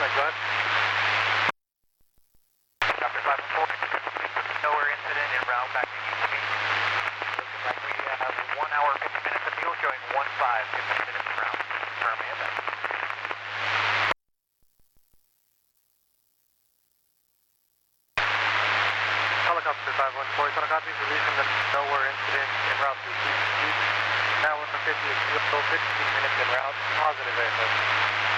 go ahead. Chopper 514, nowhere incident en route back to East Beach. Looking like we have 1 hour, 50 minutes of fuel showing 15, 15 minutes en route. Confirm AFS. Helicopter 514, Tunnel copies, releasing the nowhere incident en route to East Beach. Now 150 is fuel, 15 minutes en route, positive AFS.